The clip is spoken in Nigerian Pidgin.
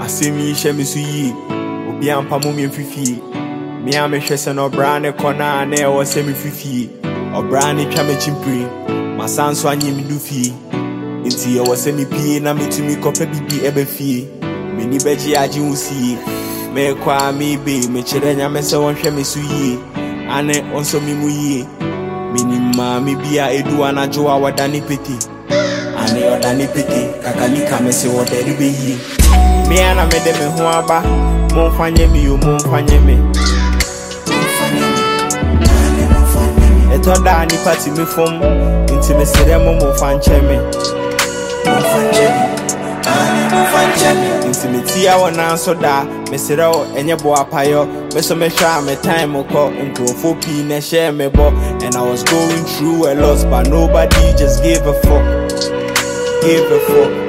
Asemi she me so yi obi ampa mo me fifi me a me hwese no bra ne kona na e wo se me fifi obra ne twa me chimpiri masanso anye me du fi nti ye wo se me pie na metumi kopa bibi ebe fie me ni beji age wusi me kwa me be me kire nya me se won hwe me so yi ane onso me mu yi me ni ma me bia edu anajo awadani peti ane odani peti kakalika me se wo deri be yi me ana me de me ho aba mo fanye me yo mo fanye me eto da ni party me fom inti me sere mo fanche me inti me tia wona so da me sere o enye bo apayo me so me hwa me time ko nkrofo pi na share me bo and I was going through a lot but nobody just gave a fuck